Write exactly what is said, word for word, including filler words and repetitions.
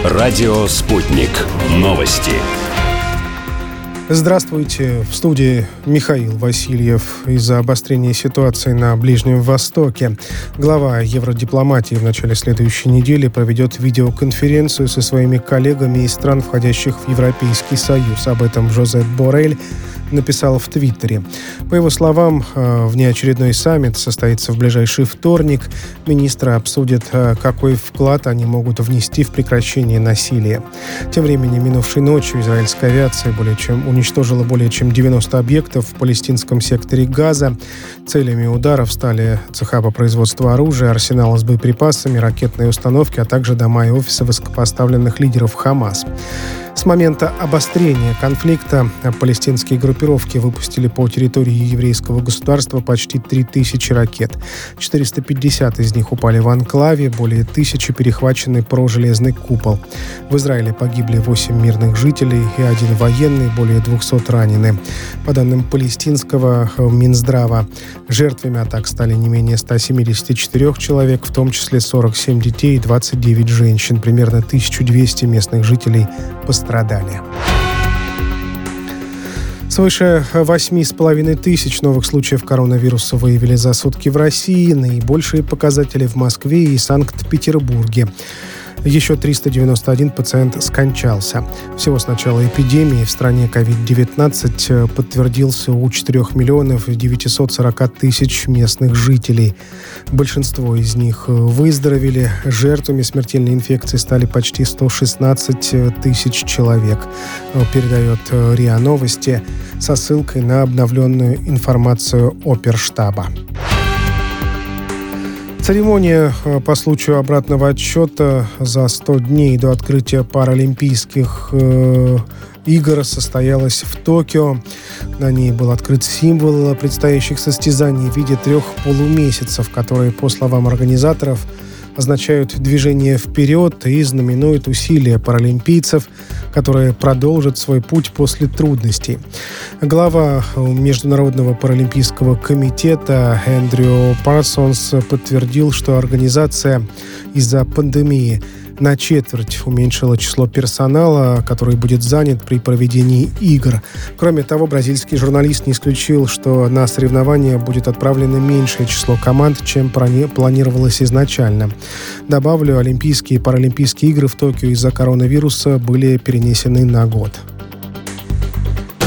Радио «Спутник». Новости. Здравствуйте. В студии Михаил Васильев. Из-за обострения ситуации на Ближнем Востоке глава евродипломатии в начале следующей недели проведет видеоконференцию со своими коллегами из стран, входящих в Европейский Союз. Об этом Жозеп Боррель написал в Твиттере. По его словам, внеочередной саммит состоится в ближайший вторник. Министры обсудят, какой вклад они могут внести в прекращение насилия. Тем временем, минувшей ночью израильская авиация более чем уничтожила более чем девяносто объектов в палестинском секторе Газа. Целями ударов стали цеха по производству оружия, арсеналы с боеприпасами, ракетные установки, а также дома и офисы высокопоставленных лидеров Хамас. С момента обострения конфликта палестинские группировки выпустили по территории еврейского государства почти три тысячи ракет. четыреста пятьдесят из них упали в анклаве, более тысячи перехвачены про железный купол. В Израиле погибли восемь мирных жителей и один военный, более двухсот ранены. По данным палестинского Минздрава, жертвами атак стали не менее ста семидесяти четырёх человек, в том числе сорок семь детей и двадцать девять женщин. Примерно тысяча двести местных жителей пострадали. Страдали. Свыше восемь с половиной тысяч новых случаев коронавируса выявили за сутки в России. Наибольшие показатели в Москве и Санкт-Петербурге. Еще триста девяносто один пациент скончался. Всего с начала эпидемии в стране ковид девятнадцать подтвердился у четырёх миллионов девятисот сорока тысяч местных жителей. Большинство из них выздоровели. Жертвами смертельной инфекции стали почти сто шестнадцать тысяч человек, передает РИА Новости со ссылкой на обновленную информацию Оперштаба. Церемония по случаю обратного отсчета за сто дней до открытия Паралимпийских э, игр состоялась в Токио. На ней был открыт символ предстоящих состязаний в виде трех полумесяцев, которые, по словам организаторов, означают движение вперед и знаменуют усилия паралимпийцев, которые продолжат свой путь после трудностей. Глава Международного паралимпийского комитета Эндрю Парсонс подтвердил, что организация из-за пандемии на четверть уменьшила число персонала, который будет занят при проведении игр. Кроме того, бразильский журналист не исключил, что на соревнования будет отправлено меньшее число команд, чем планировалось изначально. Добавлю, Олимпийские и Паралимпийские игры в Токио из-за коронавируса были перенесены на год.